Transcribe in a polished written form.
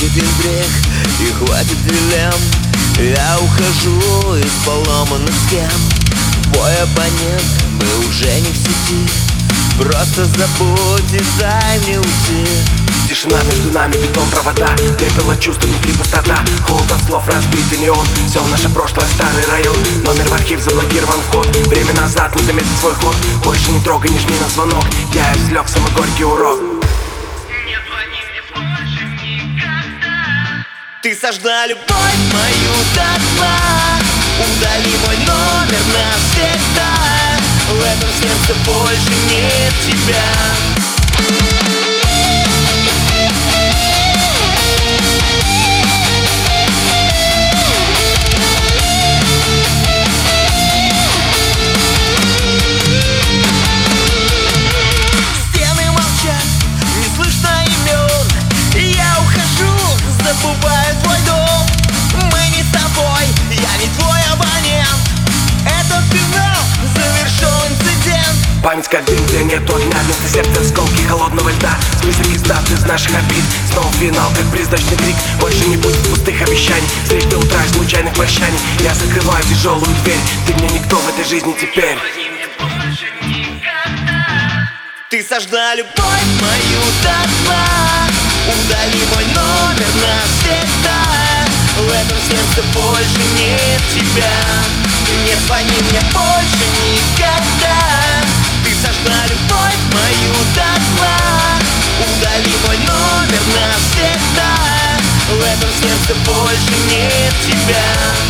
один грех и хватит дилемм. Я ухожу из поломанных схем. Твой абонент, мы уже не в сети. Просто забудь и дай мне уйти. Тишина между нами, бетон, провода. Пепел от чувств, внутри пустота. Холод от слов, разбитый неон. Все наше прошлое, старый район. Номер в архив, заблокирован вход. Время назад, не заметить свой ход. Больше не трогай, не жми на звонок. Я извлек самый горький урок. Не звони мне больше никогда. Ты сожгла любовь мою дотла. Удали мой номер навсегда. В этом сердце больше нет тебя. Стены молчат, не слышно имен. Я ухожу, забываю твой дом. Мы не с тобой, я не твой абонент. Это финал, завершен инцидент. Память как дым, где нету огня. Вместо сердца осколки холодного льда. Список из дат из наших обид. Снова финал, как призрачный крик. Больше не будет пустых обещаний. Встреч до утра, случайных прощаний. Я закрываю тяжелую дверь. Ты мне никто в этой жизни теперь. Звони мне больше никогда. Ты сожгла любовь мою дотла. Удали мой номер навсегда. В этом сердце больше нет тебя. Не звони мне больше никогда. Ты сожгла любовь мою дотла. Удали мой номер навсегда. В этом сердце больше нет тебя.